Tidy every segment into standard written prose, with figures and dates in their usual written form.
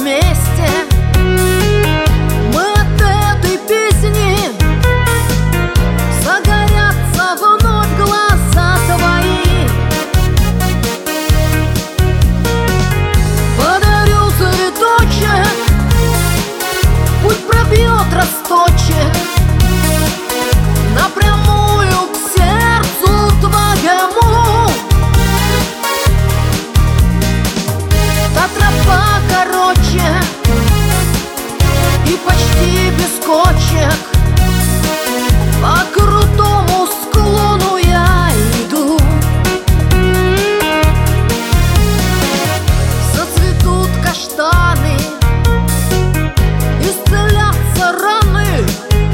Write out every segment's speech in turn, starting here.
вместе. Мы от этой песни загорятся вновь глаза твои. Подарю цветочек, путь пробьет росточек напрямую к сердцу твоему. Та тропа короче и почти без кочек, по крутому склону я иду. Зацветут каштаны, исцелятся раны,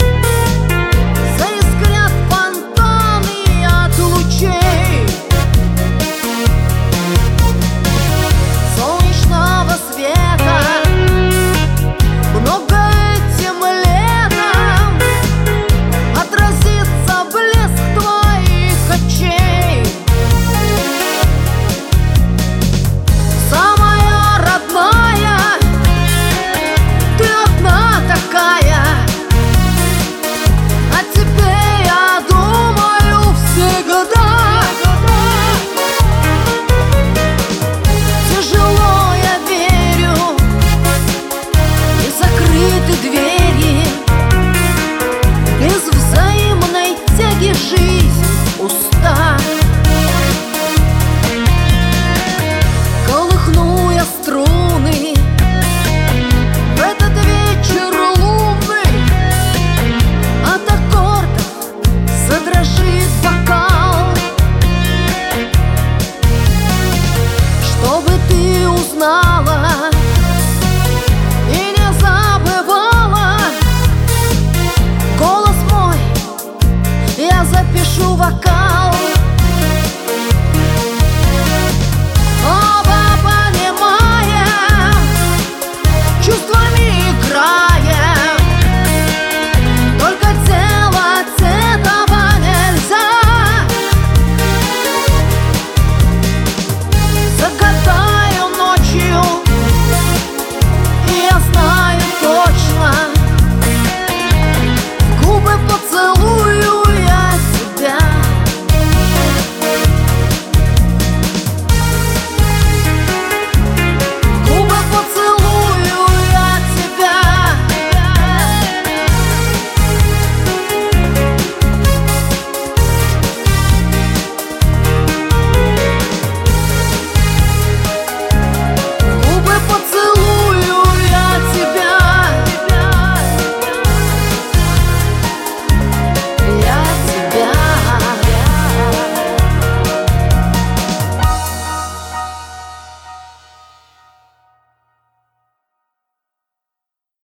заискрят фонтаны от лучей солнечного света. Много этим летом отразится блеск твоих очей. Самая родная, ты одна такая, о тебе я думаю всегда. Тяжело я верю, и закрыты двери, без взаимной тяги жизнь пуста. Колыхну я струны в этот вечер лунный, от аккордов задрожит бокал. Чтобы ты узнала,